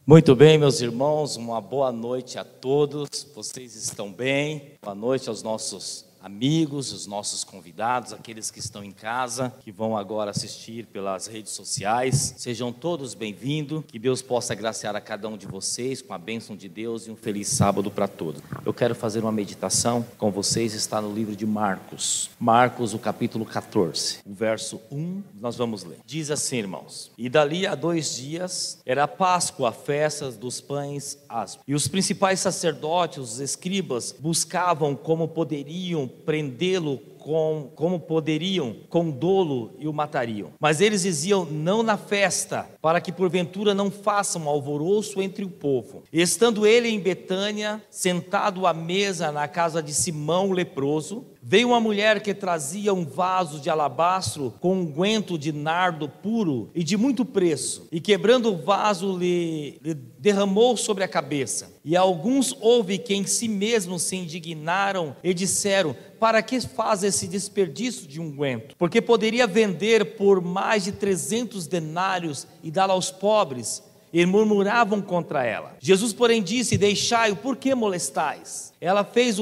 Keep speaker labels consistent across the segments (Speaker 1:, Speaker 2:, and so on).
Speaker 1: Muito bem, meus irmãos, uma boa noite a todos. Vocês estão bem? Boa noite aos nossos amigos, os nossos convidados, aqueles que estão em casa, que vão agora assistir pelas redes sociais. Sejam todos bem-vindos, que Deus possa agraciar a cada um de vocês com a bênção de Deus e um feliz sábado para todos. Eu quero fazer uma meditação com vocês, está no livro de Marcos. Marcos, o capítulo 14, o verso 1, nós vamos ler. Diz assim, irmãos: E dali a 2 dias, era a Páscoa, a festa dos pães asmos. E os principais sacerdotes, os escribas, buscavam como poderiam prendê-lo, como poderiam, com dolo, e o matariam. Mas eles diziam: não na festa, para que porventura não façam alvoroço entre o povo. E estando ele em Betânia, sentado à mesa na casa de Simão o leproso, veio uma mulher que trazia um vaso de alabastro com unguento de nardo puro e de muito preço, e quebrando o vaso lhe derramou sobre a cabeça. E alguns houve que em si mesmos se indignaram e disseram: para que faz esse desperdício de unguento? Porque poderia vender por mais de 300 denários e dar aos pobres. E murmuravam contra ela. Jesus, porém, disse: deixai-o, por que molestais? Ela fez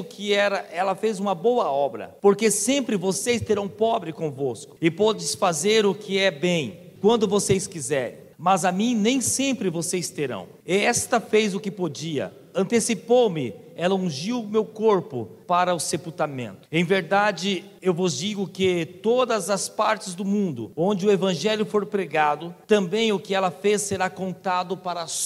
Speaker 1: uma boa obra, porque sempre vocês terão pobre convosco, e podes fazer o que é bem, quando vocês quiserem, mas a mim nem sempre vocês terão. E esta fez o que podia, antecipou-me, ela ungiu o meu corpo para o sepultamento. Em verdade, eu vos digo que todas as partes do mundo, onde o evangelho for pregado, também o que ela fez será contado para a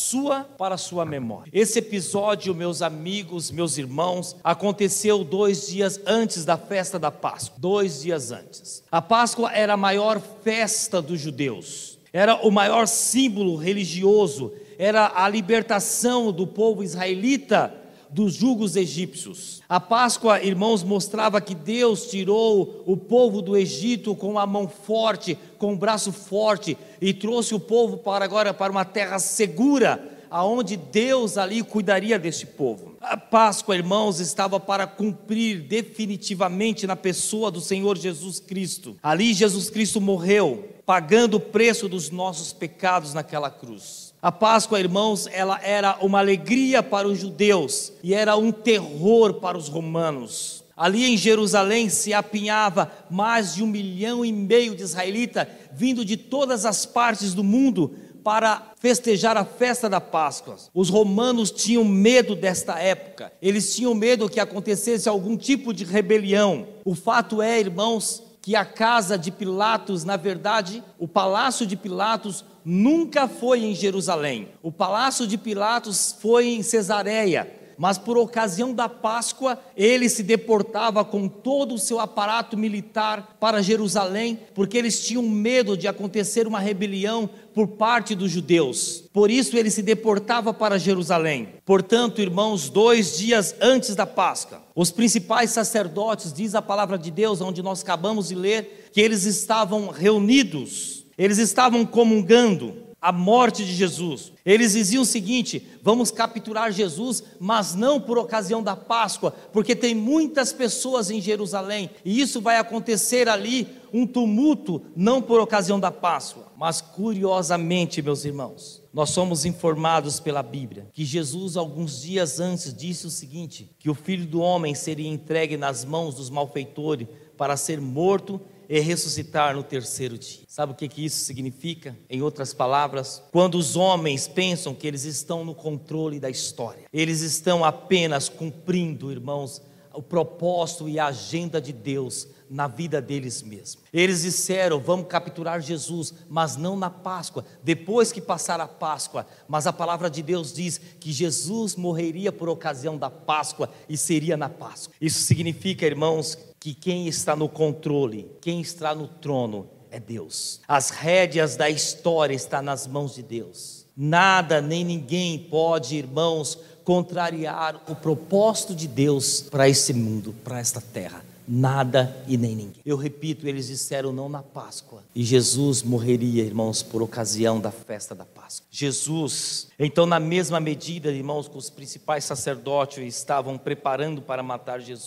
Speaker 1: sua memória. Esse episódio, meus amigos, meus irmãos, aconteceu 2 dias antes da festa da Páscoa. 2 dias antes. A Páscoa era a maior festa dos judeus. Era o maior símbolo religioso. Era a libertação do povo israelita dos jugos egípcios. A Páscoa, irmãos, mostrava que Deus tirou o povo do Egito com a mão forte, com o braço forte, e trouxe o povo para uma terra segura, aonde Deus ali cuidaria deste povo. A Páscoa, irmãos, estava para cumprir definitivamente na pessoa do Senhor Jesus Cristo. Ali Jesus Cristo morreu, pagando o preço dos nossos pecados naquela cruz. A Páscoa, irmãos, ela era uma alegria para os judeus e era um terror para os romanos. Ali em Jerusalém se apinhava mais de 1,5 milhão de israelitas, vindo de todas as partes do mundo para festejar a festa da Páscoa. Os romanos tinham medo desta época, eles tinham medo que acontecesse algum tipo de rebelião. O fato é, irmãos, que a casa de Pilatos, na verdade, o palácio de Pilatos nunca foi em Jerusalém. O palácio de Pilatos foi em Cesareia, mas por ocasião da Páscoa, ele se deportava com todo o seu aparato militar para Jerusalém, porque eles tinham medo de acontecer uma rebelião por parte dos judeus. Por isso ele se deportava para Jerusalém. Portanto, irmãos, 2 dias antes da Páscoa, os principais sacerdotes, diz a palavra de Deus, onde nós acabamos de ler, que eles estavam reunidos, eles estavam comungando a morte de Jesus. Eles diziam o seguinte: vamos capturar Jesus, mas não por ocasião da Páscoa, porque tem muitas pessoas em Jerusalém, e isso vai acontecer ali, um tumulto, não por ocasião da Páscoa. Mas curiosamente, meus irmãos, nós somos informados pela Bíblia, que Jesus alguns dias antes disse o seguinte, que o Filho do Homem seria entregue nas mãos dos malfeitores para ser morto e ressuscitar no 3º dia. Sabe o que isso significa? Em outras palavras, quando os homens pensam que eles estão no controle da história, eles estão apenas cumprindo, irmãos, o propósito e a agenda de Deus na vida deles mesmos. Eles disseram: vamos capturar Jesus, mas não na Páscoa, depois que passar a Páscoa. Mas a palavra de Deus diz que Jesus morreria por ocasião da Páscoa e seria na Páscoa. Isso significa, irmãos, que quem está no controle, quem está no trono é Deus. As rédeas da história estão nas mãos de Deus. Nada nem ninguém pode, irmãos, contrariar o propósito de Deus para esse mundo, para esta terra. Nada e nem ninguém. Eu repito, eles disseram não na Páscoa, e Jesus morreria, irmãos, por ocasião da festa da Páscoa. Jesus, então, na mesma medida, irmãos, que os principais sacerdotes estavam preparando para matar Jesus,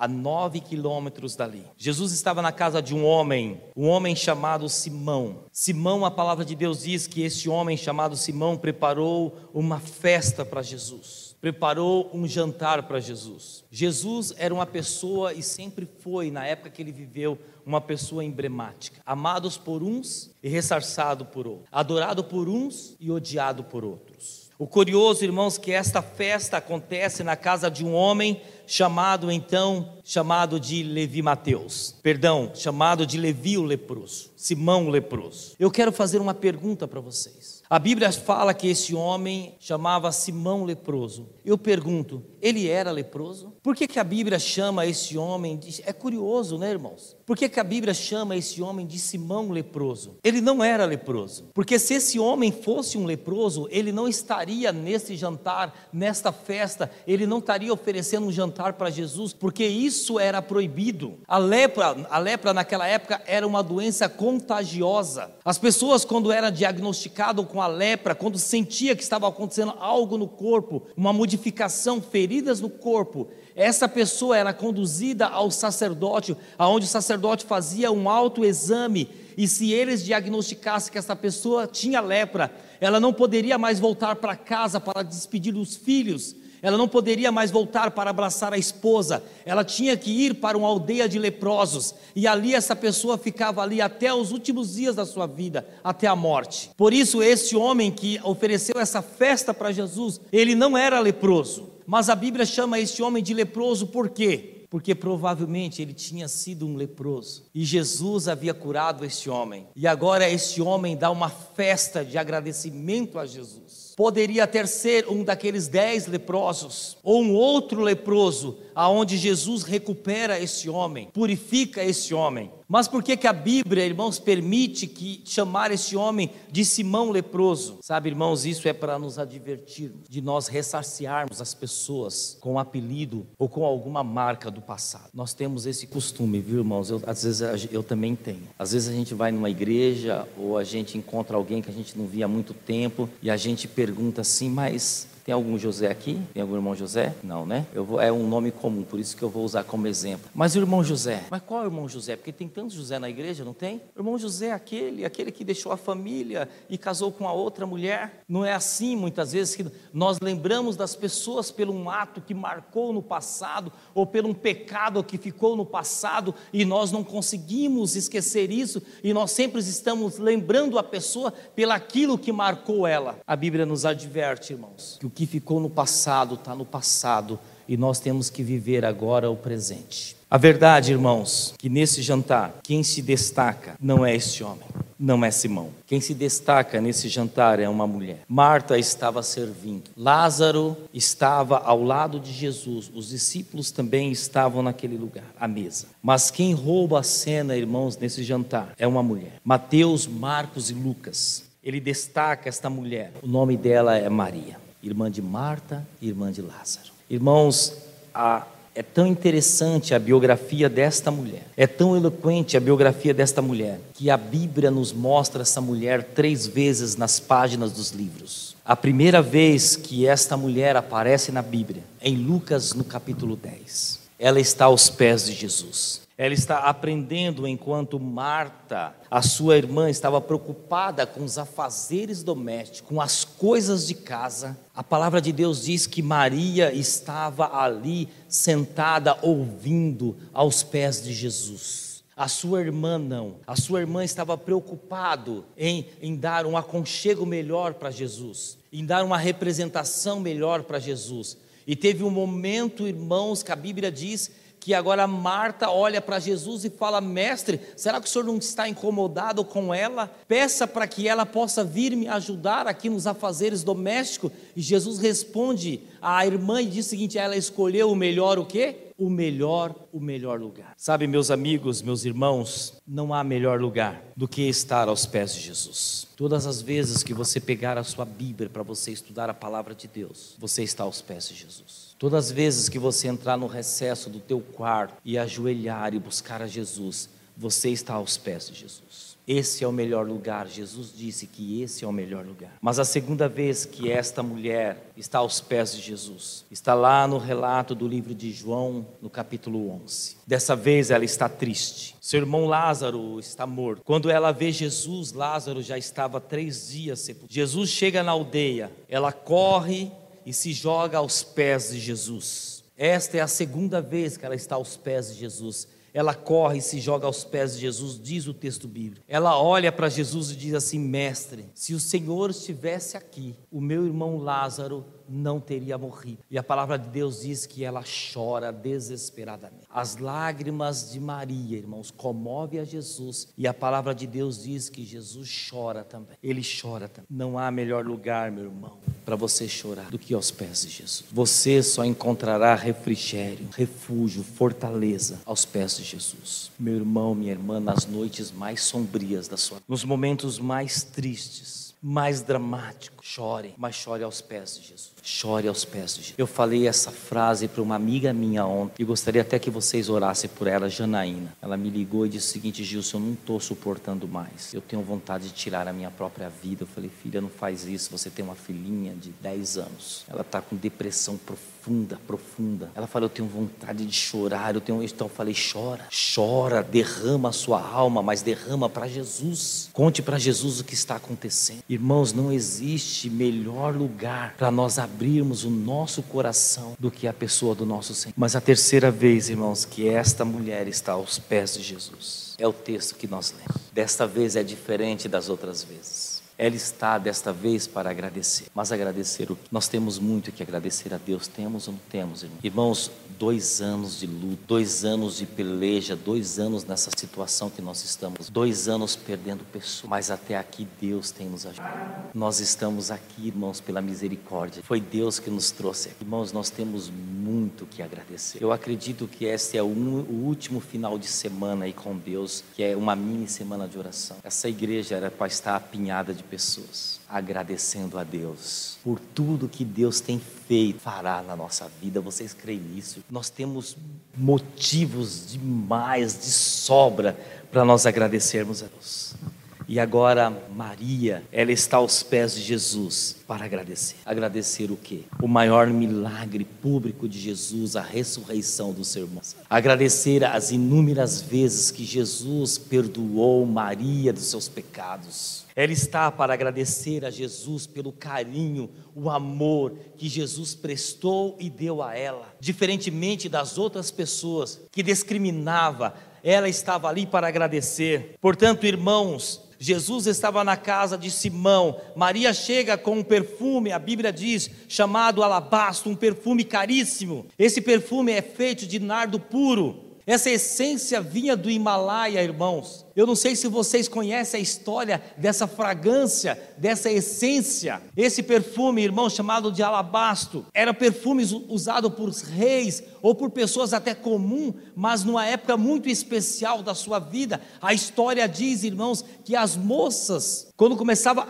Speaker 1: a 9 quilômetros dali. Jesus estava na casa de um homem chamado Simão. Simão, a palavra de Deus diz que esse homem chamado Simão preparou uma festa para Jesus. Preparou um jantar para Jesus. Jesus era uma pessoa, e sempre foi, na época que ele viveu, uma pessoa emblemática. Amados por uns e ressarçado por outros. Adorado por uns e odiado por outros. O curioso, irmãos, que esta festa acontece na casa de um homem chamado de Levi Mateus. Chamado de Levi o leproso. Simão o leproso. Eu quero fazer uma pergunta para vocês. A Bíblia fala que esse homem chamava Simão leproso. Eu pergunto, ele era leproso? Por que a Bíblia chama esse homem de... É curioso, né, irmãos? Por que a Bíblia chama esse homem de Simão leproso? Ele não era leproso. Porque se esse homem fosse um leproso, ele não estaria nesse jantar, nesta festa, ele não estaria oferecendo um jantar para Jesus, porque isso era proibido. A lepra naquela época era uma doença contagiosa. As pessoas, quando eram diagnosticadas com a lepra, quando sentia que estava acontecendo algo no corpo, uma modificação, feridas no corpo, essa pessoa era conduzida ao sacerdote, aonde o sacerdote fazia um autoexame, e se eles diagnosticassem que essa pessoa tinha lepra, ela não poderia mais voltar para casa para despedir dos filhos, ela não poderia mais voltar para abraçar a esposa, ela tinha que ir para uma aldeia de leprosos, e ali essa pessoa ficava ali até os últimos dias da sua vida, até a morte. Por isso esse homem que ofereceu essa festa para Jesus, ele não era leproso, mas a Bíblia chama esse homem de leproso por quê? Porque provavelmente ele tinha sido um leproso, e Jesus havia curado esse homem, e agora esse homem dá uma festa de agradecimento a Jesus. Poderia ter sido um daqueles 10 leprosos, ou um outro leproso, aonde Jesus recupera esse homem, purifica esse homem. Mas por que a Bíblia, irmãos, permite chamar esse homem de Simão leproso? Sabe, irmãos, isso é para nos advertirmos, de nós ressarciarmos as pessoas com um apelido ou com alguma marca do passado. Nós temos esse costume, viu, irmãos? Às vezes eu também tenho. Às vezes a gente vai numa igreja ou a gente encontra alguém que a gente não via há muito tempo e a gente pergunta assim, mas... tem algum José aqui? Tem algum irmão José? Não, né? É um nome comum, por isso que eu vou usar como exemplo. Mas o irmão José, mas qual é o irmão José? Porque tem tantos José na igreja, não tem? O irmão José é aquele que deixou a família e casou com a outra mulher. Não é assim muitas vezes que nós lembramos das pessoas pelo um ato que marcou no passado ou pelo um pecado que ficou no passado e nós não conseguimos esquecer isso e nós sempre estamos lembrando a pessoa pelaquilo que marcou ela. A Bíblia nos adverte, irmãos, que o que ficou no passado está no passado e nós temos que viver agora o presente. A verdade, irmãos, que nesse jantar, quem se destaca não é esse homem, não é Simão. Quem se destaca nesse jantar é uma mulher. Marta estava servindo, Lázaro estava ao lado de Jesus, os discípulos também estavam naquele lugar, à mesa. Mas quem rouba a cena, irmãos, nesse jantar é uma mulher. Mateus, Marcos e Lucas, ele destaca esta mulher, o nome dela é Maria, irmã de Marta e irmã de Lázaro. Irmãos, é tão interessante a biografia desta mulher, é tão eloquente a biografia desta mulher, que a Bíblia nos mostra essa mulher 3 vezes nas páginas dos livros. A primeira vez que esta mulher aparece na Bíblia, em Lucas, no capítulo 10. Ela está aos pés de Jesus. Ela está aprendendo enquanto Marta, a sua irmã, estava preocupada com os afazeres domésticos, com as coisas de casa. A palavra de Deus diz que Maria estava ali sentada ouvindo aos pés de Jesus. A sua irmã não. A sua irmã estava preocupada em dar um aconchego melhor para Jesus, em dar uma representação melhor para Jesus. E teve um momento, irmãos, que a Bíblia diz que agora Marta olha para Jesus e fala: mestre, será que o senhor não está incomodado com ela? Peça para que ela possa vir me ajudar aqui nos afazeres domésticos. E Jesus responde à irmã e diz o seguinte: ela escolheu o melhor o quê? O melhor lugar. Sabe, meus amigos, meus irmãos, não há melhor lugar do que estar aos pés de Jesus. Todas as vezes que você pegar a sua Bíblia para você estudar a palavra de Deus, você está aos pés de Jesus. Todas as vezes que você entrar no recesso do teu quarto e ajoelhar e buscar a Jesus, você está aos pés de Jesus. Esse é o melhor lugar. Jesus disse que esse é o melhor lugar. Mas a segunda vez que esta mulher está aos pés de Jesus, está lá no relato do livro de João, no capítulo 11. Dessa vez ela está triste. Seu irmão Lázaro está morto. Quando ela vê Jesus, Lázaro já estava 3 dias sepultado. Jesus chega na aldeia, ela corre e se joga aos pés de Jesus. Esta é a segunda vez que ela está aos pés de Jesus. Ela corre e se joga aos pés de Jesus, diz o texto bíblico. Ela olha para Jesus e diz assim: mestre, se o Senhor estivesse aqui, o meu irmão Lázaro não teria morrido. E a palavra de Deus diz que ela chora desesperadamente. As lágrimas de Maria, irmãos, comove a Jesus. E a palavra de Deus diz que Jesus chora também. Ele chora também. Não há melhor lugar, meu irmão, para você chorar do que aos pés de Jesus. Você só encontrará refrigério, refúgio, fortaleza aos pés de Jesus. Meu irmão, minha irmã, nas noites mais sombrias da sua vida, nos momentos mais tristes, mais dramático, chore, mas chore aos pés de Jesus. Chore aos pés de Jesus. Eu falei essa frase para uma amiga minha ontem e gostaria até que vocês orassem por ela, Janaína. Ela me ligou e disse o seguinte: Gilson, eu não estou suportando mais, eu tenho vontade de tirar a minha própria vida. Eu falei: filha, não faz isso, você tem uma filhinha de 10 anos, ela está com depressão profunda. Ela falou: eu tenho vontade de chorar, então eu falei: chora, derrama a sua alma, mas derrama para Jesus. Conte para Jesus o que está acontecendo. Irmãos, não existe melhor lugar para nós abrirmos o nosso coração do que a pessoa do nosso Senhor. Mas a terceira vez, irmãos, que esta mulher está aos pés de Jesus, é o texto que nós lemos. Desta vez é diferente das outras vezes. Ela está desta vez para agradecer. Mas agradecer o quê? Nós temos muito que agradecer a Deus. Temos ou não temos, irmão? Irmãos, 2 anos de luto, 2 anos de peleja, 2 anos nessa situação que nós estamos, 2 anos perdendo pessoas, mas até aqui Deus tem nos ajudado. Nós estamos aqui, irmãos, pela misericórdia. Foi Deus que nos trouxe aqui. Irmãos, nós temos muito que agradecer. Eu acredito que este é o último final de semana aí com Deus, que é uma mini semana de oração. Essa igreja era para estar apinhada de pessoas, agradecendo a Deus por tudo que Deus tem feito, fará na nossa vida. Vocês creem nisso? Nós temos motivos demais, de sobra, para nós agradecermos a Deus. E agora Maria, ela está aos pés de Jesus para agradecer. Agradecer o quê? O maior milagre público de Jesus, a ressurreição do seu irmão. Agradecer as inúmeras vezes que Jesus perdoou Maria dos seus pecados. Ela está para agradecer a Jesus pelo carinho, o amor que Jesus prestou e deu a ela. Diferentemente das outras pessoas que discriminava, ela estava ali para agradecer. Portanto, irmãos, Jesus estava na casa de Simão. Maria chega com um perfume, a Bíblia diz, chamado alabastro, um perfume caríssimo. Esse perfume é feito de nardo puro. Essa essência vinha do Himalaia, irmãos. Eu não sei se vocês conhecem a história dessa fragrância, dessa essência. Esse perfume, irmão, chamado de alabastro, era perfume usado por reis ou por pessoas até comum, mas numa época muito especial da sua vida. A história diz, irmãos, que as moças, quando começava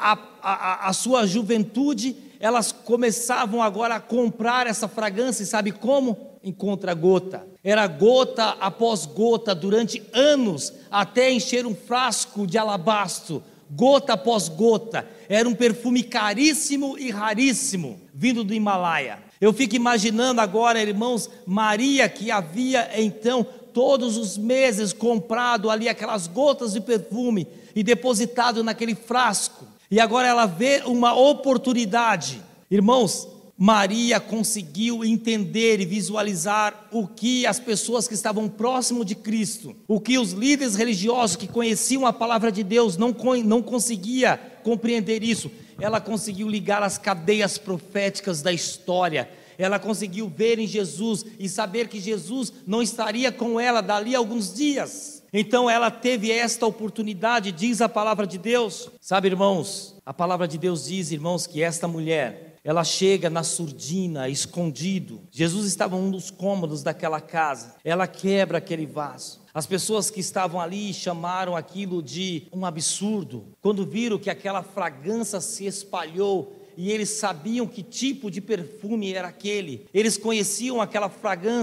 Speaker 1: a sua juventude, elas começavam agora a comprar essa fragrância, e sabe como? Em contra-gota. Era gota após gota, durante anos, até encher um frasco de alabastro, gota após gota. Era um perfume caríssimo e raríssimo, vindo do Himalaia. Eu fico imaginando agora, irmãos, Maria, que havia então todos os meses comprado ali aquelas gotas de perfume e depositado naquele frasco, e agora ela vê uma oportunidade. Irmãos, Maria conseguiu entender e visualizar o que as pessoas que estavam próximo de Cristo, o que os líderes religiosos que conheciam a palavra de Deus não conseguia compreender isso. Ela conseguiu ligar as cadeias proféticas da história. Ela conseguiu ver em Jesus e saber que Jesus não estaria com ela dali a alguns dias. Então ela teve esta oportunidade, diz a palavra de Deus. Sabe, irmãos, a palavra de Deus diz, irmãos, que esta mulher, ela chega na surdina, escondido. Jesus estava em um dos cômodos daquela casa. Ela quebra aquele vaso. As pessoas que estavam ali chamaram aquilo de um absurdo, quando viram que aquela fragrância se espalhou, e eles sabiam que tipo de perfume era aquele. Eles conheciam aquela fragrância.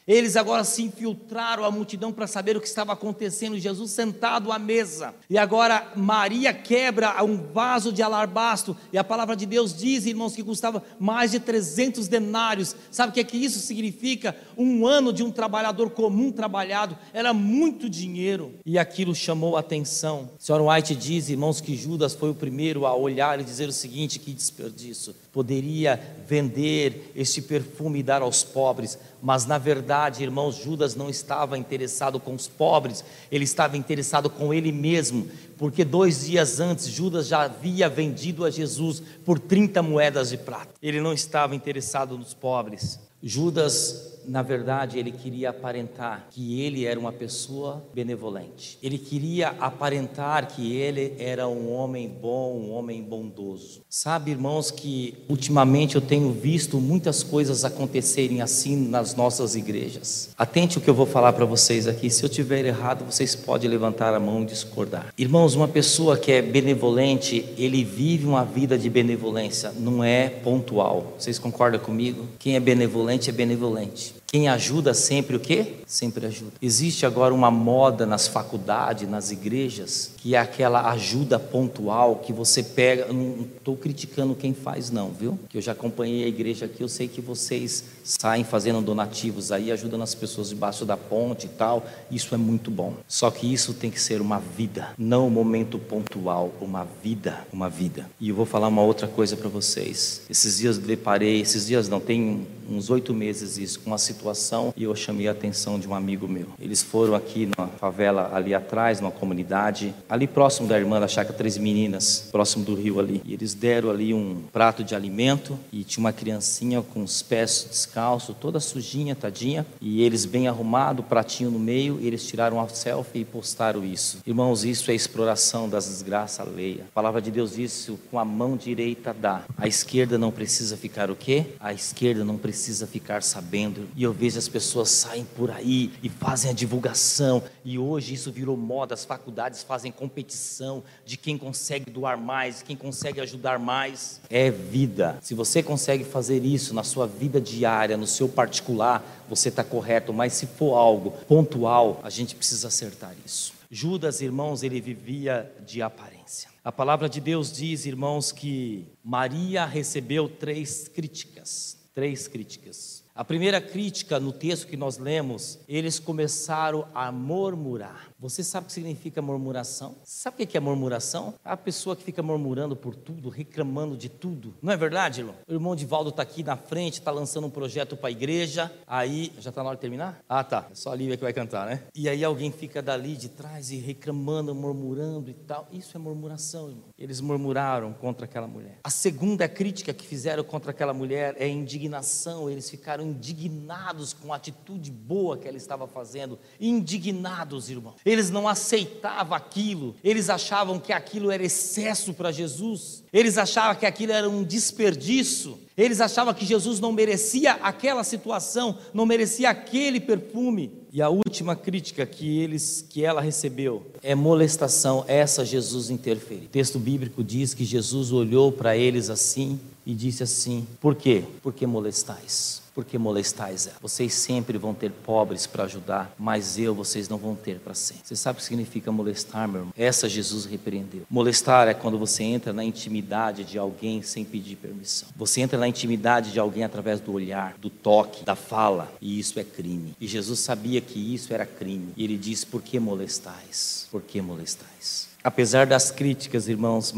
Speaker 1: Eles agora se infiltraram a multidão para saber o que estava acontecendo, Jesus sentado à mesa, e agora Maria quebra um vaso de alabastro, e a palavra de Deus diz, irmãos, que custava mais de 300 denários, sabe o que é que isso significa? Um ano de um trabalhador comum trabalhado, era muito dinheiro, e aquilo chamou a atenção. A senhora White diz, irmãos, que Judas foi o primeiro a olhar e dizer o seguinte: que desperdício, poderia vender este perfume e dar aos pobres, mas na verdade, irmãos, Judas não estava interessado com os pobres, ele estava interessado com ele mesmo, porque 2 dias antes Judas já havia vendido a Jesus por 30 moedas de prata. Ele não estava interessado nos pobres. Judas, na verdade, ele queria aparentar que ele era uma pessoa benevolente. Ele queria aparentar que ele era um homem bom, um homem bondoso. Sabe, irmãos, que ultimamente eu tenho visto muitas coisas acontecerem assim nas nossas igrejas. Atente o que eu vou falar para vocês aqui. Se eu tiver errado, vocês podem levantar a mão e discordar. Irmãos, uma pessoa que é benevolente, ele vive uma vida de benevolência, não é pontual. Vocês concordam comigo? Quem é benevolente é benevolente. Quem ajuda sempre o quê? Sempre ajuda. Existe agora uma moda nas faculdades, nas igrejas, que é aquela ajuda pontual que você pega. Não estou criticando quem faz não, viu? Que eu já acompanhei a igreja aqui, eu sei que vocês saem fazendo donativos aí, ajudando as pessoas debaixo da ponte e tal. Isso é muito bom. Só que isso tem que ser uma vida, não um momento pontual, uma vida, uma vida. E eu vou falar uma outra coisa para vocês. Esses dias eu deparei, esses dias não, tem uns 8 meses isso, com uma situação, e eu chamei a atenção de um amigo meu. Eles foram aqui numa favela ali atrás, numa comunidade, ali próximo da irmã da Chácara Três Meninas, próximo do rio ali. E eles deram ali um prato de alimento, e tinha uma criancinha com os pés descalços, toda sujinha, tadinha, e eles bem arrumados, pratinho no meio, e eles tiraram uma selfie e postaram isso. Irmãos, isso é exploração das desgraças alheias. A palavra de Deus diz: com a mão direita dá. A esquerda não precisa ficar o quê? A esquerda não precisa ficar sabendo. E eu vejo as pessoas saem por aí e fazem a divulgação, e hoje isso virou moda. As faculdades fazem competição de quem consegue doar mais, quem consegue ajudar mais. É vida. Se você consegue fazer isso na sua vida diária, no seu particular, você está correto, mas se for algo pontual, a gente precisa acertar isso. Judas, irmãos, ele vivia de aparência. A palavra de Deus diz, irmãos, que Maria recebeu 3 críticas. 3 críticas. A primeira crítica, no texto que nós lemos, eles começaram a murmurar. Você sabe o que significa murmuração? Sabe o que é murmuração? A pessoa que fica murmurando por tudo, reclamando de tudo. Não é verdade, irmão? O irmão Divaldo está aqui na frente, está lançando um projeto para a igreja. Aí, já está na hora de terminar? Ah, tá. É só a Lívia que vai cantar, né? E aí alguém fica dali de trás e reclamando, murmurando e tal. Isso é murmuração, irmão. Eles murmuraram contra aquela mulher. A segunda crítica que fizeram contra aquela mulher é indignação. Eles ficaram indignados com a atitude boa que ela estava fazendo. Indignados, irmão. Eles não aceitavam aquilo. Eles achavam que aquilo era excesso para Jesus. Eles achavam que aquilo era um desperdício. Eles achavam que Jesus não merecia aquela situação, não merecia aquele perfume. E a última crítica que ela recebeu é molestação. Essa Jesus interferiu. O texto bíblico diz que Jesus olhou para eles assim e disse assim: por quê? Porque molestais. Porque molestais ela. Vocês sempre vão ter pobres para ajudar, mas vocês não vão ter para sempre. Você sabe o que significa molestar, meu irmão? Essa Jesus repreendeu. Molestar é quando você entra na intimidade de alguém sem pedir permissão. Você entra na intimidade de alguém através do olhar, do toque, da fala, e isso é crime. E Jesus sabia que isso era crime. E ele diz: por que molestais? Por que molestais? Apesar das críticas, irmãos,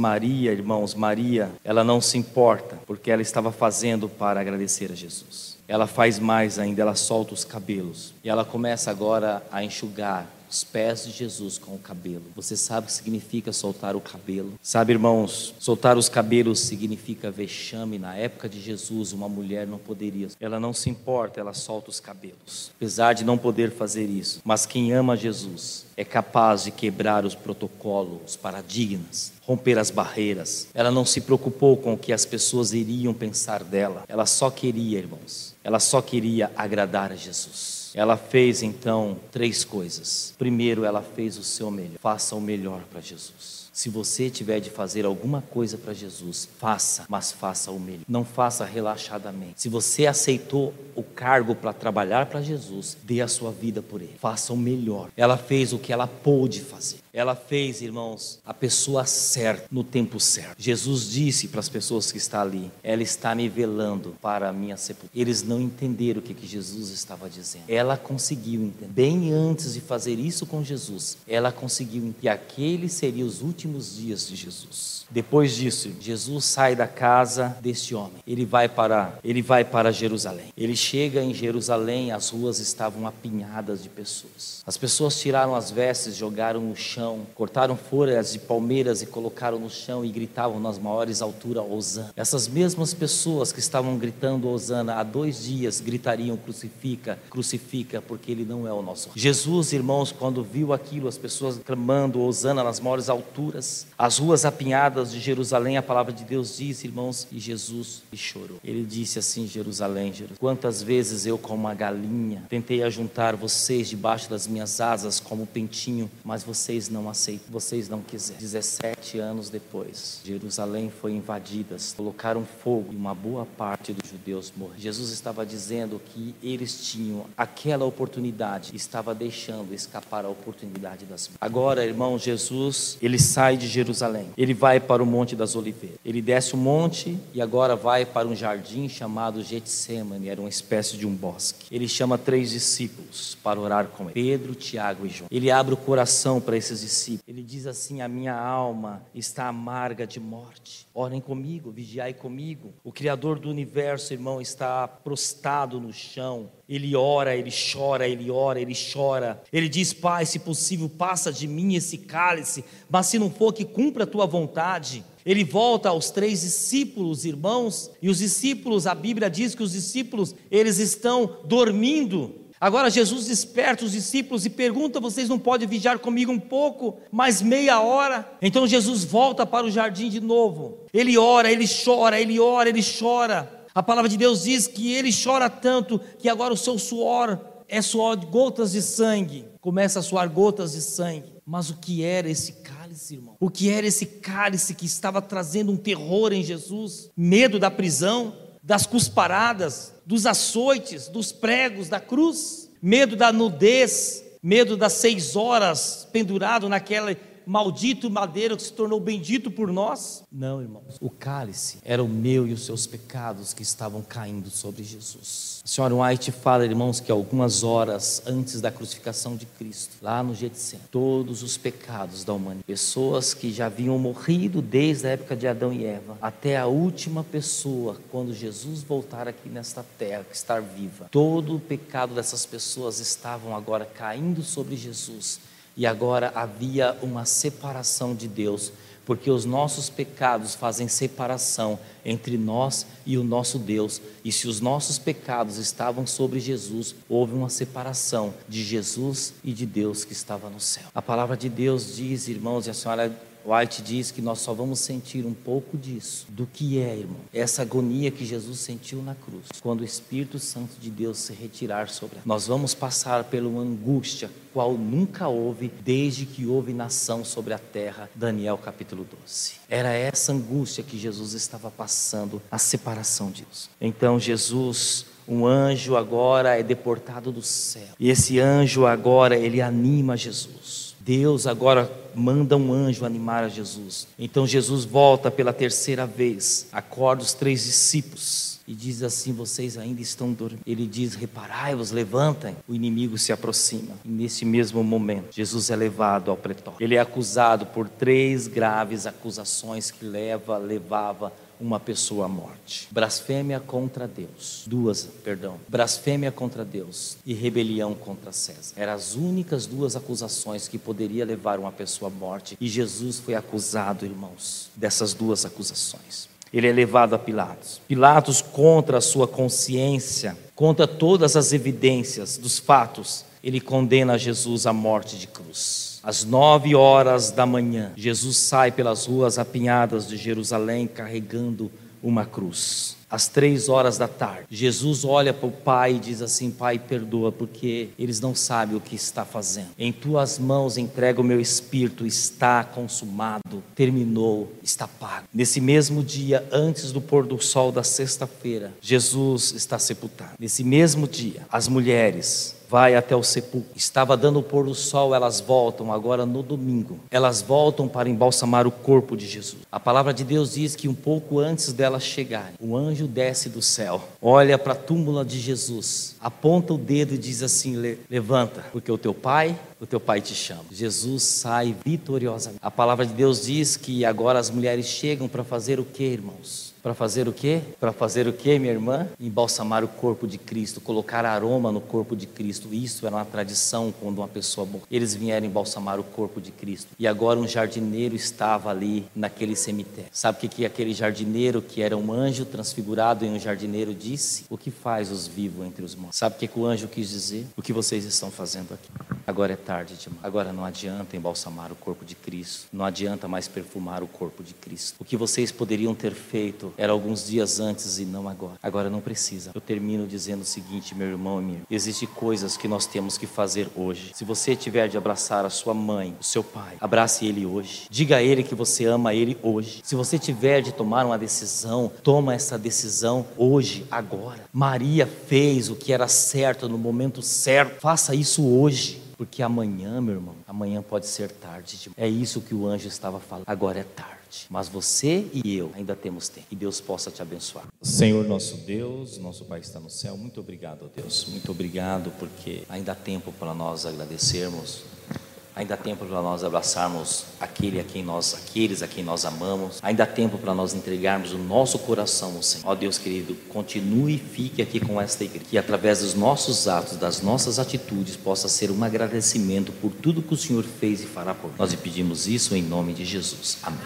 Speaker 1: Maria, ela não se importa, porque ela estava fazendo para agradecer a Jesus. Ela faz mais ainda, ela solta os cabelos, e ela começa agora a enxugar os pés de Jesus com o cabelo. Você sabe o que significa soltar o cabelo? Sabe, irmãos, soltar os cabelos significa vexame. Na época de Jesus, uma mulher não poderia. Ela não se importa, ela solta os cabelos, apesar de não poder fazer isso. Mas quem ama Jesus é capaz de quebrar os protocolos, os paradigmas, romper as barreiras. Ela não se preocupou com o que as pessoas iriam pensar dela. Ela só queria, irmãos, ela só queria agradar a Jesus. Ela fez então 3 coisas. Primeiro, ela fez o seu melhor. Faça o melhor para Jesus. Se você tiver de fazer alguma coisa para Jesus, faça, mas faça o melhor. Não faça relaxadamente. Se você aceitou o cargo para trabalhar para Jesus, dê a sua vida por Ele. Faça o melhor. Ela fez o que ela pôde fazer. Ela fez, irmãos, a pessoa certa, no tempo certo. Jesus disse para as pessoas que estão ali: ela está me velando para a minha sepultura. Eles não entenderam o que Jesus estava dizendo. Ela conseguiu entender. Bem antes de fazer isso com Jesus, ela conseguiu entender que aqueles seriam os últimos dias de Jesus. Depois disso, Jesus sai da casa deste homem. Ele vai para Jerusalém. Ele chega em Jerusalém, as ruas estavam apinhadas de pessoas. As pessoas tiraram as vestes, jogaram no chão, cortaram folhas de palmeiras e colocaram no chão e gritavam nas maiores alturas: Hosana. Essas mesmas pessoas que estavam gritando Hosana há 2 dias gritariam: crucifica, crucifica, porque Ele não é o nosso rei. Jesus, irmãos, quando viu aquilo, as pessoas clamando Hosana nas maiores alturas, as ruas apinhadas de Jerusalém, a palavra de Deus diz, irmãos, e Jesus chorou. Ele disse assim: Jerusalém, Jerusalém, quantas vezes eu, como uma galinha, tentei ajuntar vocês debaixo das minhas asas como pentinho, mas vocês não aceitam, vocês não quiseram. 17 anos depois, Jerusalém foi invadida, colocaram fogo e uma boa parte dos judeus morreram. Jesus estava dizendo que eles tinham aquela oportunidade, estava deixando escapar a oportunidade das vidas. Agora, irmão, Jesus, ele sai de Jerusalém, ele vai para o Monte das Oliveiras, ele desce o monte e agora vai para um jardim chamado Getsemane, era uma espécie de um bosque. Ele chama 3 discípulos para orar com ele: Pedro, Tiago e João. Ele abre o coração para esses discípulos. Ele diz assim: a minha alma está amarga de morte. Orem comigo, vigiai comigo. O Criador do universo, irmão, está prostrado no chão. Ele ora, ele chora, ele ora, ele chora. Ele diz: Pai, se possível, passa de mim esse cálice, mas se não for, que cumpra a tua vontade. Ele volta aos 3 discípulos, irmãos, e os discípulos, a Bíblia diz que os discípulos, eles estão dormindo. Agora Jesus desperta os discípulos e pergunta: vocês não podem vigiar comigo um pouco, mais meia hora? Então Jesus volta para o jardim de novo. Ele ora, ele chora, ele ora, ele chora. A palavra de Deus diz que ele chora tanto que agora o seu suor é suor de gotas de sangue. Começa a suar gotas de sangue. Mas o que era esse cálice, irmão? O que era esse cálice que estava trazendo um terror em Jesus? Medo da prisão, das cusparadas, dos açoites, dos pregos, da cruz. Medo da nudez, medo das 6 horas pendurado naquele maldito madeiro que se tornou bendito por nós. Não, irmãos, o cálice era o meu e os seus pecados que estavam caindo sobre Jesus. A senhora White fala, irmãos, que algumas horas antes da crucificação de Cristo, lá no Getsemane, todos os pecados da humanidade, pessoas que já haviam morrido desde a época de Adão e Eva, até a última pessoa, quando Jesus voltar aqui nesta terra, que estar viva, todo o pecado dessas pessoas estavam agora caindo sobre Jesus. E agora havia uma separação de Deus, porque os nossos pecados fazem separação entre nós e o nosso Deus. E se os nossos pecados estavam sobre Jesus, houve uma separação de Jesus e de Deus que estava no céu. A palavra de Deus diz, irmãos, e a senhora White diz que nós só vamos sentir um pouco disso, do que é, irmão, essa agonia que Jesus sentiu na cruz, quando o Espírito Santo de Deus se retirar sobre nós. Nós vamos passar por uma angústia qual nunca houve desde que houve nação sobre a terra. Daniel capítulo 12. Era essa angústia que Jesus estava passando, a separação de Deus. Então Jesus, um anjo agora é deportado do céu, e esse anjo agora ele anima Jesus. Deus agora manda um anjo animar a Jesus. Então Jesus volta pela 3ª vez, acorda os 3 discípulos e diz assim: vocês ainda estão dormindo. Ele diz: reparai-vos, levantem. O inimigo se aproxima, e nesse mesmo momento Jesus é levado ao pretório. Ele é acusado por 3 graves acusações que levava uma pessoa à morte: blasfêmia contra Deus, blasfêmia contra Deus e rebelião contra César. Eram as únicas 2 acusações que poderia levar uma pessoa à morte, e Jesus foi acusado, irmãos, dessas 2 acusações. Ele é levado a Pilatos. Pilatos, contra a sua consciência, contra todas as evidências dos fatos, ele condena Jesus à morte de cruz. Às 9 horas da manhã, Jesus sai pelas ruas apinhadas de Jerusalém carregando uma cruz. às 3 horas da tarde, Jesus olha para o pai e diz assim: Pai, perdoa, porque eles não sabem o que está fazendo. Em tuas mãos entrego o meu espírito, está consumado, terminou, está pago. Nesse mesmo dia, antes do pôr do sol da sexta-feira, Jesus está sepultado. Nesse mesmo dia, as mulheres vai até o sepulcro. Estava dando o pôr do sol, elas voltam agora no domingo. Elas voltam para embalsamar o corpo de Jesus. A palavra de Deus diz que um pouco antes delas chegarem, o anjo desce do céu, olha para a túmula de Jesus, aponta o dedo e diz assim: levanta, porque o teu pai te chama. Jesus sai vitoriosamente. A palavra de Deus diz que agora as mulheres chegam para fazer o que, irmãos? Para fazer o quê? Para fazer o quê, minha irmã? Embalsamar o corpo de Cristo, colocar aroma no corpo de Cristo. Isso era uma tradição quando uma pessoa morreu. Eles vieram embalsamar o corpo de Cristo. E agora um jardineiro estava ali naquele cemitério. Sabe o que aquele jardineiro, que era um anjo transfigurado em um jardineiro, disse? O que faz os vivos entre os mortos? Sabe o que o anjo quis dizer? O que vocês estão fazendo aqui? Agora é tarde demais. Agora não adianta embalsamar o corpo de Cristo. Não adianta mais perfumar o corpo de Cristo. O que vocês poderiam ter feito era alguns dias antes e não agora. Agora não precisa. Eu termino dizendo o seguinte, meu irmão e minha irmã: existem coisas que nós temos que fazer hoje. Se você tiver de abraçar a sua mãe, o seu pai, abrace ele hoje. Diga a ele que você ama ele hoje. Se você tiver de tomar uma decisão, toma essa decisão hoje, agora. Maria fez o que era certo no momento certo. Faça isso hoje. Porque amanhã, meu irmão, amanhã pode ser tarde demais. É isso que o anjo estava falando. Agora é tarde. Mas você e eu ainda temos tempo. Que Deus possa te abençoar. Senhor nosso Deus, nosso Pai que está no céu, muito obrigado, Deus. Muito obrigado, porque ainda há tempo para nós agradecermos. Ainda há tempo para nós abraçarmos aqueles a quem nós amamos. Ainda há tempo para nós entregarmos o nosso coração ao Senhor. Ó Deus querido, continue e fique aqui com esta igreja. Que através dos nossos atos, das nossas atitudes, possa ser um agradecimento por tudo que o Senhor fez e fará por nós. Nós lhe pedimos isso em nome de Jesus. Amém.